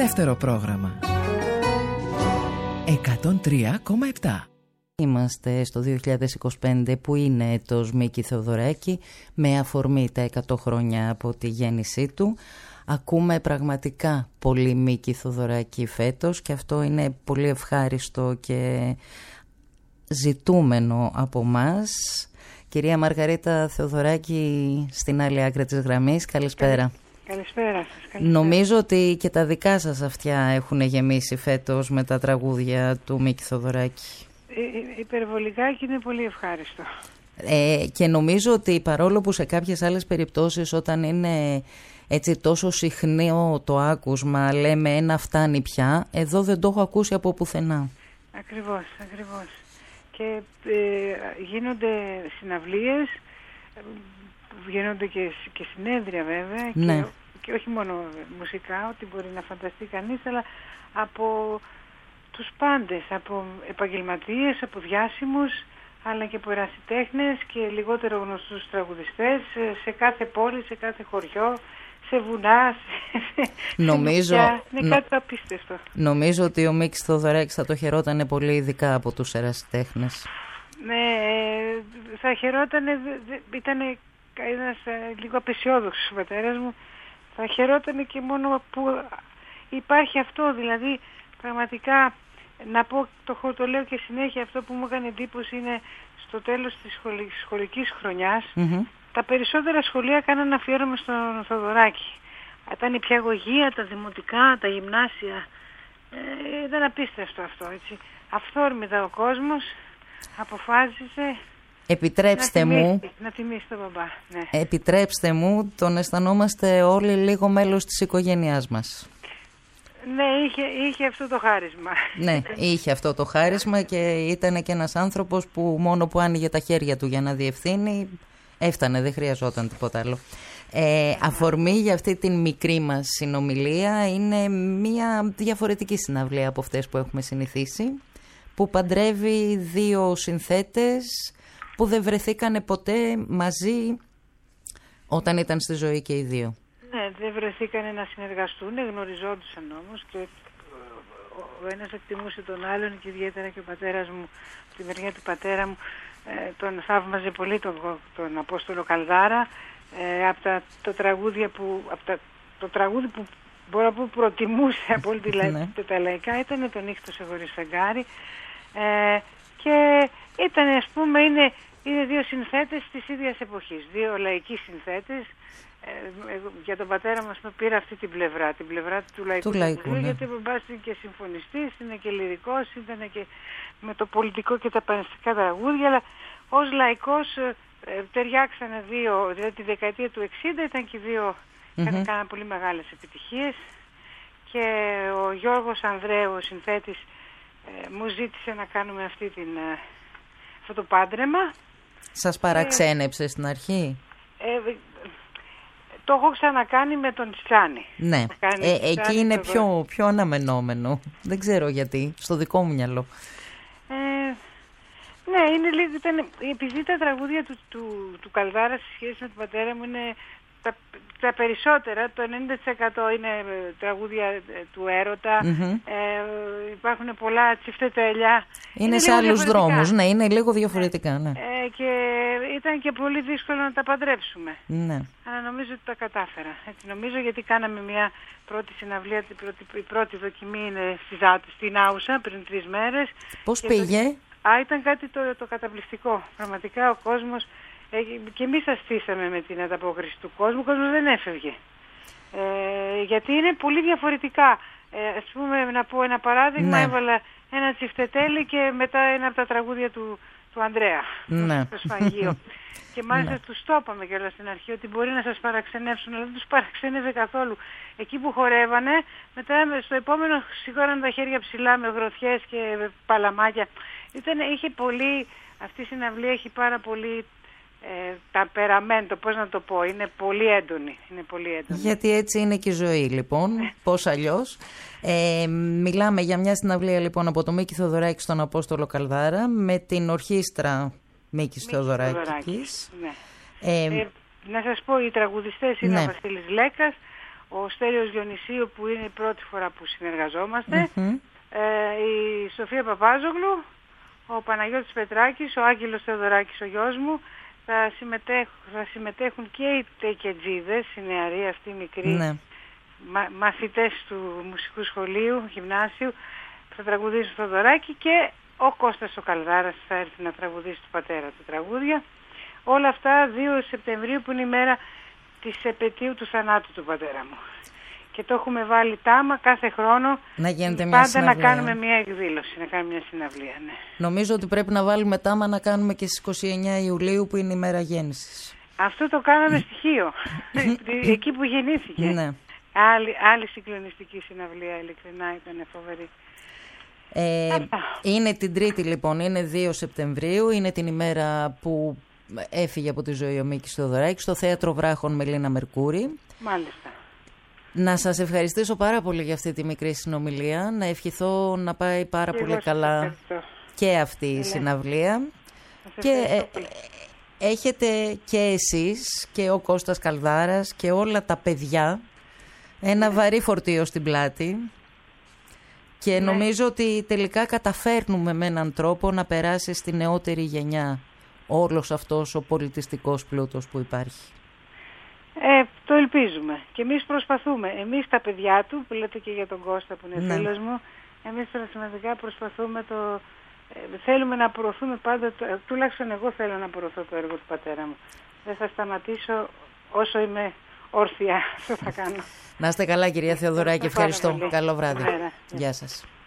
Δεύτερο πρόγραμμα 103,7. Είμαστε στο 2025 που είναι έτος Μίκη Θεοδωράκη, με αφορμή τα 100 χρόνια από τη γέννησή του. Ακούμε πραγματικά πολύ Μίκη Θεοδωράκη φέτος και αυτό είναι πολύ ευχάριστο και ζητούμενο από μας. Κυρία Μαργαρίτα Θεοδωράκη στην άλλη άκρη της γραμμής, καλησπέρα. Καλησπέρα σας. Καλησπέρα. Νομίζω ότι και τα δικά σας αυτιά έχουν γεμίσει φέτος με τα τραγούδια του Μίκη Θεοδωράκη. Υπερβολικά και είναι πολύ ευχάριστο. Και νομίζω ότι παρόλο που σε κάποιες άλλες περιπτώσεις όταν είναι έτσι τόσο συχνό το άκουσμα λέμε ένα φτάνει πια, εδώ δεν το έχω ακούσει από πουθενά. Ακριβώς. Και γίνονται συναυλίες, γίνονται και συνέδρια βέβαια, ναι. και όχι μόνο μουσικά, ό,τι μπορεί να φανταστεί κανείς, αλλά από τους πάντες, από επαγγελματίες, από διάσημους, αλλά και από ερασιτέχνες και λιγότερο γνωστούς τραγουδιστές, σε κάθε πόλη, σε κάθε χωριό, σε βουνά, νομίζω, είναι κάτι απίστευτο. Νομίζω ότι ο Μίκης Θεοδωράκης θα το χαιρότανε πολύ, ειδικά από τους ερασιτέχνες. Ναι, θα χαιρότανε, ήταν ένας λίγο απεσιόδοξος ο πατέρας μου, θα χαιρότανε και μόνο που υπάρχει αυτό, δηλαδή πραγματικά να πω, το λέω και συνέχεια, αυτό που μου έκανε εντύπωση είναι στο τέλος της σχολικής χρονιάς, τα περισσότερα σχολεία κάνανε αφιέρωμα στον Θεοδωράκη. Ήταν η πιαγωγία, τα δημοτικά, τα γυμνάσια. Ήταν απίστευτο αυτό, έτσι. Αυθόρμητα ο κόσμος αποφάσισε να τιμήσει τον μπαμπά. Ναι. Επιτρέψτε μου, τον αισθανόμαστε όλοι λίγο μέλος της οικογένειάς μας. Ναι, είχε αυτό το χάρισμα. Ναι, είχε αυτό το χάρισμα και ήταν και ένας άνθρωπος που μόνο που άνοιγε τα χέρια του για να διευθύνει, έφτανε, δεν χρειαζόταν τίποτα άλλο. Αφορμή για αυτή την μικρή μας συνομιλία είναι μια διαφορετική συναυλία από αυτές που έχουμε συνηθίσει, που παντρεύει δύο συνθέτες που δεν βρεθήκανε ποτέ μαζί όταν ήταν στη ζωή και οι δύο. Ναι, δεν βρεθήκανε να συνεργαστούν, γνωριζόντουσαν όμως και ο ένας εκτιμούσε τον άλλον και ιδιαίτερα και ο πατέρας μου, τη μεριά του πατέρα μου, τον θαύμαζε πολύ τον Απόστολο Καλδάρα. Από το τραγούδι που μπορώ να πω προτιμούσε από όλη τα λαϊκά ήταν το Νύχτωσε χωρίς φεγγάρι, και ήταν, ας πούμε, είναι δύο συνθέτες της ίδιας εποχής, δύο λαϊκοί συνθέτες. Για τον πατέρα μας πήρα αυτή την πλευρά του λαϊκού τραγουδιού, γιατί ο μπαμπάς είναι και συμφωνιστής, είναι και λυρικός, ήταν και με το πολιτικό και τα πανεστικά τραγούδια, αλλά ως λαϊκός ταιριάξανε δύο, δηλαδή τη δεκαετία του 60 ήταν και δύο, κάναν πολύ μεγάλες επιτυχίες, και ο Γιώργος Ανδρέου, ο συνθέτης, μου ζήτησε να κάνουμε αυτό το πάντρεμα. Σας παραξένεψε στην αρχή? Το έχω ξανακάνει με τον Τσιτσάνη. Ναι, εκεί είναι πιο αναμενόμενο. Δεν ξέρω γιατί, στο δικό μου μυαλό. Ναι, είναι λίγο, επειδή τα τραγούδια του Καλδάρα σε σχέση με τον πατέρα μου είναι τα περισσότερα, το 90% είναι τραγούδια του έρωτα, υπάρχουν πολλά τσιφτετέλια. Είναι σε άλλους δρόμους, ναι, είναι λίγο διαφορετικά. Ναι. Και ήταν και πολύ δύσκολο να τα παντρέψουμε. Ναι. Αλλά νομίζω ότι τα κατάφερα. Έτσι νομίζω, γιατί κάναμε μια πρώτη συναυλία, η πρώτη δοκιμή είναι στην Άουσα πριν 3 μέρες. Πώς πήγε? Ήταν κάτι το καταπληκτικό. Πραγματικά ο κόσμος, και εμείς αστήσαμε με την ανταπόκριση του κόσμου, ο κόσμος δεν έφευγε. Γιατί είναι πολύ διαφορετικά. Ας πούμε, να πω ένα παράδειγμα, έβαλα ένα τσιφτετέλι και μετά ένα από τα τραγούδια του Ανδρέα, το Σφαγείο. Και μάλιστα τους το είπαμε κιόλας στην αρχή ότι μπορεί να σας παραξενεύσουν, αλλά δεν τους παραξένευε καθόλου. Εκεί που χορεύανε, μετά στο επόμενο σηκώναν τα χέρια ψηλά με γροθιές και παλαμάκια. Είχε πολύ, αυτή η συναυλία έχει πάρα πολύ ταπεραμέντο, πώς να το πω, είναι πολύ έντονη. Γιατί έτσι είναι και η ζωή, λοιπόν, πώς αλλιώς. Μιλάμε για μια συναυλία, λοιπόν, από το Μίκη Θεοδωράκη στον Απόστολο Καλδάρα με την ορχήστρα Μίκης Θεοδωράκης. Ναι. Να σας πω, οι τραγουδιστές είναι ο Βασίλης Λέκας, ο Στέλιος Διονυσίου που είναι η πρώτη φορά που συνεργαζόμαστε, η Σοφία Παπάζογλου, ο Παναγιώτης Πετράκης, ο Άγγελος Θεοδωράκης, ο γιος μου. Θα συμμετέχουν και οι τεκετζίδες, οι νεαροί αυτοί μικροί, μαθητές του μουσικού σχολείου, γυμνάσιου, θα τραγουδήσουν στο Θεοδωράκη, και ο Κώστας ο Καλδάρας θα έρθει να τραγουδήσει του πατέρα του τραγούδια. Όλα αυτά 2 Σεπτεμβρίου που είναι η μέρα της επετείου του θανάτου του πατέρα μου. Και το έχουμε βάλει τάμα κάθε χρόνο να γίνεται μια πάντα συναυλία. Να κάνουμε μια εκδήλωση, να κάνουμε μια συναυλία. Ναι. Νομίζω ότι πρέπει να βάλουμε τάμα να κάνουμε και στις 29 Ιουλίου που είναι η μέρα γέννησης. Αυτό το κάναμε στοιχείο, εκεί που γεννήθηκε. Ναι. Άλλη συγκλονιστική συναυλία, ειλικρινά ήταν φοβερή. Είναι την Τρίτη λοιπόν, είναι 2 Σεπτεμβρίου, είναι την ημέρα που έφυγε από τη ζωή ο Μίκης Θεοδωράκης στο Θέατρο Βράχων με Λίνα Μερκούρη. Μάλιστα. Να σας ευχαριστήσω πάρα πολύ για αυτή τη μικρή συνομιλία, να ευχηθώ να πάει πάρα πολύ καλά και αυτή η συναυλία. Και έχετε και εσείς και ο Κώστας Καλδάρας και όλα τα παιδιά ένα βαρύ φορτίο στην πλάτη. Και νομίζω ότι τελικά καταφέρνουμε με έναν τρόπο να περάσει στη νεότερη γενιά όλος αυτός ο πολιτιστικός πλούτος που υπάρχει. Το ελπίζουμε. Και εμείς προσπαθούμε. Εμείς τα παιδιά του, που λέτε και για τον Κώστα που είναι φίλος μου, εμείς πραγματικά προσπαθούμε θέλουμε να προωθούμε πάντα, τουλάχιστον εγώ θέλω να προωθώ το έργο του πατέρα μου. Δεν θα σταματήσω όσο είμαι όρθια. Αυτό θα κάνω. Να είστε καλά κυρία Θεοδωράκη, ευχαριστώ. Καλό βράδυ. Μέρα. Γεια σας.